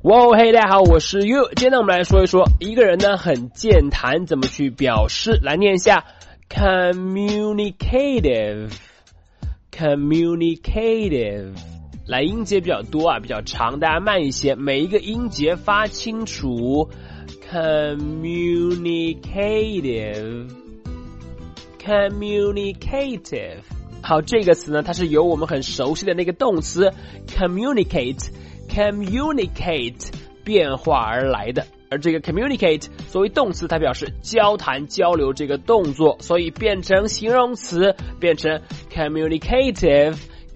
哇，嘿，大家好，我是 You。今天呢，我们来说一说一个人呢很健谈，怎么去表示。来念一下 communicative。来，音节比较多啊，比较长，大家慢一些，每一个音节发清楚。communicative。好，这个词呢，它是由我们很熟悉的那个动词 communicate 变化而来的。而这个 communicate 作为动词，它表示交谈交流这个动作，所以变成形容词，变成 communicative，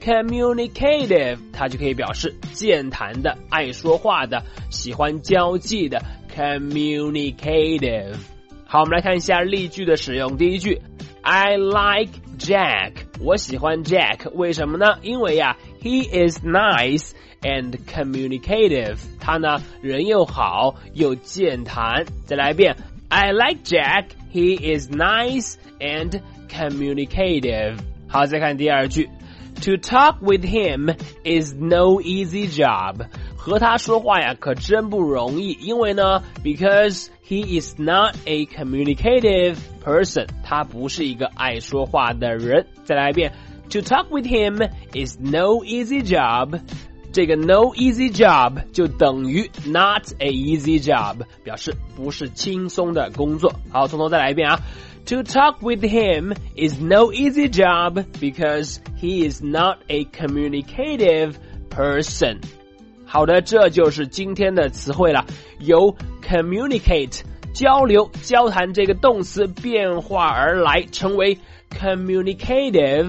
它就可以表示健谈的、爱说话的、喜欢交际的 communicative。 好，我们来看一下例句的使用。第一句， I like Jack， 我喜欢 Jack， 为什么呢？因为he is nice and communicative， 他呢人又好又健谈。再来一遍， I like Jack， he is nice and communicative。 好，再看第二句， To talk with him is no easy job， 和他说话可真不容易，因为呢 because he is not a communicative person， 他不是一个爱说话的人。再来一遍， To talk with him is no easy job， 这个 no easy job 就等于 not a easy job， 表示不是轻松的工作。好，从头再来一遍To talk with him is no easy job because he is not a communicative person。 好的，这就是今天的词汇了，由 communicate 交流交谈这个动词变化而来，成为 communicative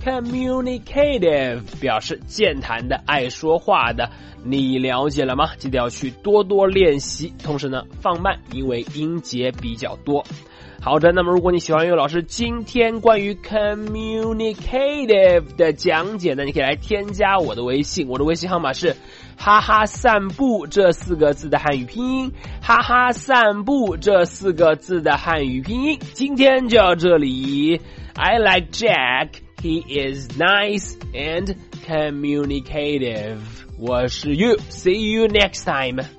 表示健谈的、爱说话的。你了解了吗？记得要去多多练习，同时呢放慢，因为音节比较多。好的，那么如果你喜欢于老师今天关于 communicative 的讲解呢，你可以来添加我的微信，我的微信号码是哈哈散步这4个字的汉语拼音，哈哈散步这4个字的汉语拼音。今天就到这里。 I like Jack, he is nice and communicative。 我是 You, see you next time.